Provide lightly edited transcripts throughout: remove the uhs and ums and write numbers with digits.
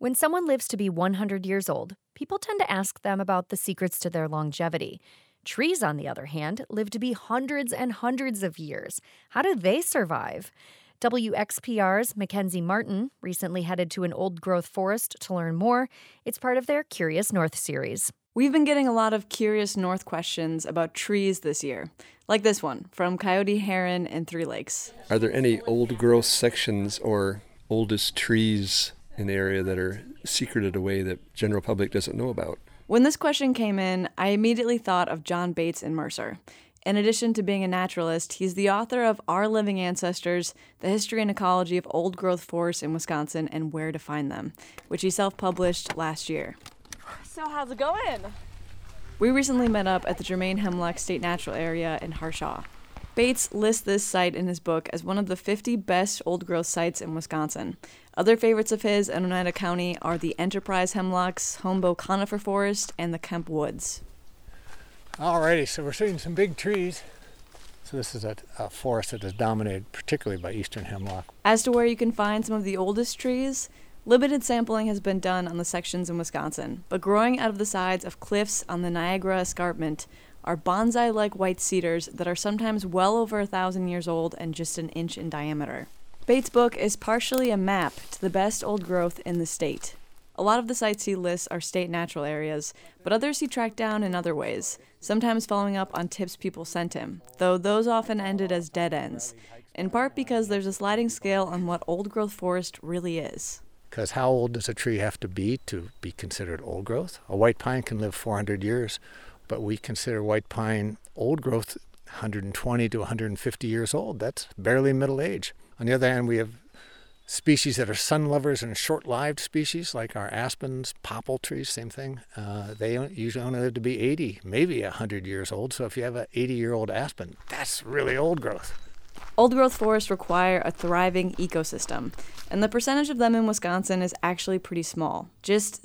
When someone lives to be 100 years old, people tend to ask them about the secrets to their longevity. Trees, on the other hand, live to be hundreds and hundreds of years. How do they survive? WXPR's Mackenzie Martin recently headed to an old-growth forest to learn more. It's part of their Curious North series. We've been getting a lot of Curious North questions about trees this year, like this one from Coyote Heron in Three Lakes. Are there any old-growth sections or oldest trees in the area that are secreted away that general public doesn't know about? When this question came in, I immediately thought of John Bates in Mercer. In addition to being a naturalist, he's the author of Our Living Ancestors, The History and Ecology of Old-Growth Forests in Wisconsin and Where to Find Them, which he self-published last year. So how's it going? We recently met up at the Germain Hemlock State Natural Area in Harshaw. Bates lists this site in his book as one of the 50 best old-growth sites in Wisconsin. Other favorites of his in Oneida County are the Enterprise Hemlocks, Homebow Conifer Forest, and the Kemp Woods. Alrighty, so we're seeing some big trees. So this is a forest that is dominated particularly by eastern hemlock. As to where you can find some of the oldest trees, limited sampling has been done on the sections in Wisconsin, but growing out of the sides of cliffs on the Niagara Escarpment are bonsai-like white cedars that are sometimes well over 1,000 years old and just an inch in diameter. Bates' book is partially a map to the best old growth in the state. A lot of the sites he lists are state natural areas, but others he tracked down in other ways, sometimes following up on tips people sent him, though those often ended as dead ends, in part because there's a sliding scale on what old-growth forest really is. Because how old does a tree have to be considered old growth? A white pine can live 400 years, but we consider white pine old growth 120 to 150 years old. That's barely middle age. On the other hand, we have species that are sun lovers and short-lived species, like our aspens, popple trees, same thing. They usually only live to be 80, maybe 100 years old. So if you have an 80-year-old aspen, that's really old growth. Old-growth forests require a thriving ecosystem, and the percentage of them in Wisconsin is actually pretty small, just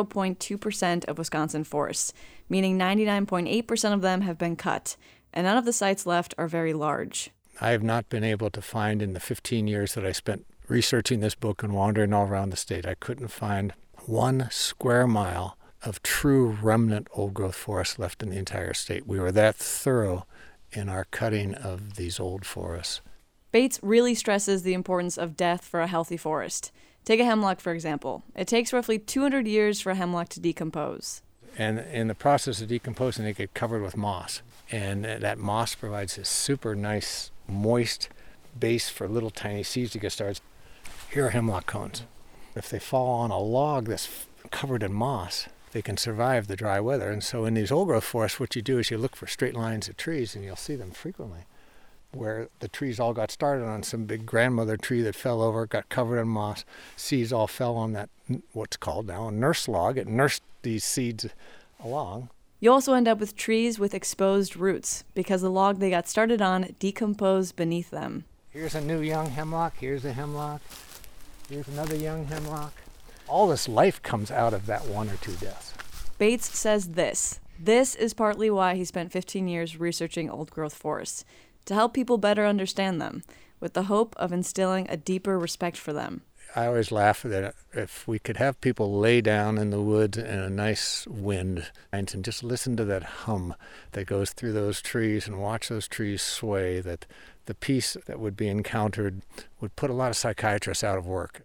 0.2% of Wisconsin forests, meaning 99.8% of them have been cut, and none of the sites left are very large. I have not been able to find in the 15 years that I spent researching this book and wandering all around the state, I couldn't find 1 square mile of true remnant old-growth forest left in the entire state. We were that thorough in our cutting of these old forests. Bates really stresses the importance of death for a healthy forest. Take a hemlock, for example. It takes roughly 200 years for a hemlock to decompose. And in the process of decomposing, they get covered with moss. And that moss provides this super nice, moist base for little tiny seeds to get started. Here are hemlock cones. If they fall on a log that's covered in moss, they can survive the dry weather. And so in these old-growth forests, what you do is you look for straight lines of trees, and you'll see them frequently, where the trees all got started on some big grandmother tree that fell over, got covered in moss. Seeds all fell on that, what's called now a nurse log. It nursed these seeds along. You also end up with trees with exposed roots, because the log they got started on decomposed beneath them. Here's a new young hemlock, here's a hemlock, here's another young hemlock. All this life comes out of that 1 or 2 deaths. Bates says this. This is partly why he spent 15 years researching old-growth forests, to help people better understand them, with the hope of instilling a deeper respect for them. I always laugh that if we could have people lay down in the woods in a nice wind and just listen to that hum that goes through those trees and watch those trees sway, that the peace that would be encountered would put a lot of psychiatrists out of work.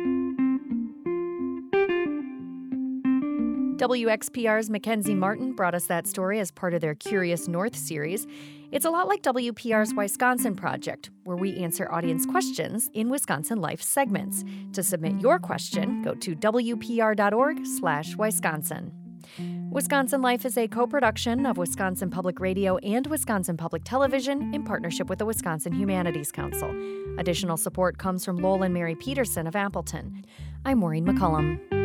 WXPR's Mackenzie Martin brought us that story as part of their Curious North series. It's a lot like WPR's Wisconsin Project, where we answer audience questions in Wisconsin Life segments. To submit your question, go to wpr.org/Wisconsin. Wisconsin Life is a co-production of Wisconsin Public Radio and Wisconsin Public Television in partnership with the Wisconsin Humanities Council. Additional support comes from Lowell and Mary Peterson of Appleton. I'm Maureen McCullum.